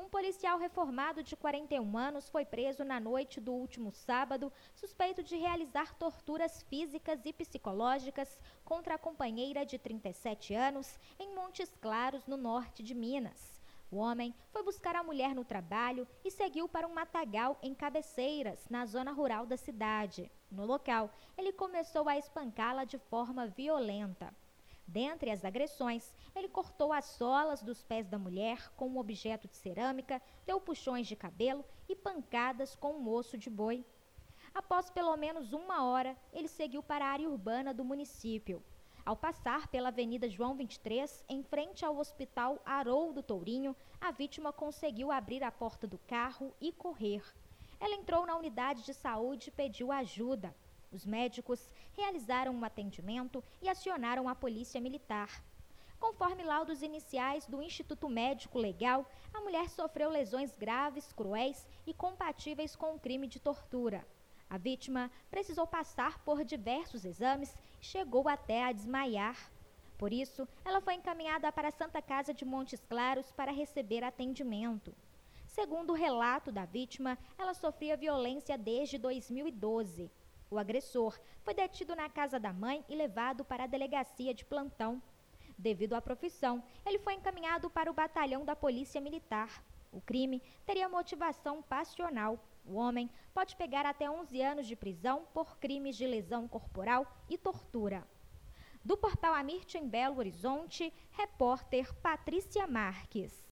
Um policial reformado de 41 anos foi preso na noite do último sábado, suspeito de realizar torturas físicas e psicológicas contra a companheira de 37 anos em Montes Claros, no norte de Minas. O homem foi buscar a mulher no trabalho e seguiu para um matagal em Cabeceiras, na zona rural da cidade. No local, ele começou a espancá-la de forma violenta. Dentre as agressões, ele cortou as solas dos pés da mulher com um objeto de cerâmica, deu puxões de cabelo e pancadas com um osso de boi. Após pelo menos 1 hora, ele seguiu para a área urbana do município. Ao passar pela Avenida João 23, em frente ao Hospital Haroldo Tourinho, a vítima conseguiu abrir a porta do carro e correr. Ela entrou na unidade de saúde e pediu ajuda. Os médicos realizaram um atendimento e acionaram a polícia militar. Conforme laudos iniciais do Instituto Médico Legal, a mulher sofreu lesões graves, cruéis e compatíveis com o crime de tortura. A vítima precisou passar por diversos exames e chegou até a desmaiar. Por isso, ela foi encaminhada para a Santa Casa de Montes Claros para receber atendimento. Segundo o relato da vítima, ela sofria violência desde 2012. O agressor foi detido na casa da mãe e levado para a delegacia de plantão. Devido à profissão, ele foi encaminhado para o batalhão da Polícia Militar. O crime teria motivação passional. O homem pode pegar até 11 anos de prisão por crimes de lesão corporal e tortura. Do portal Amirte em Belo Horizonte, repórter Patrícia Marques.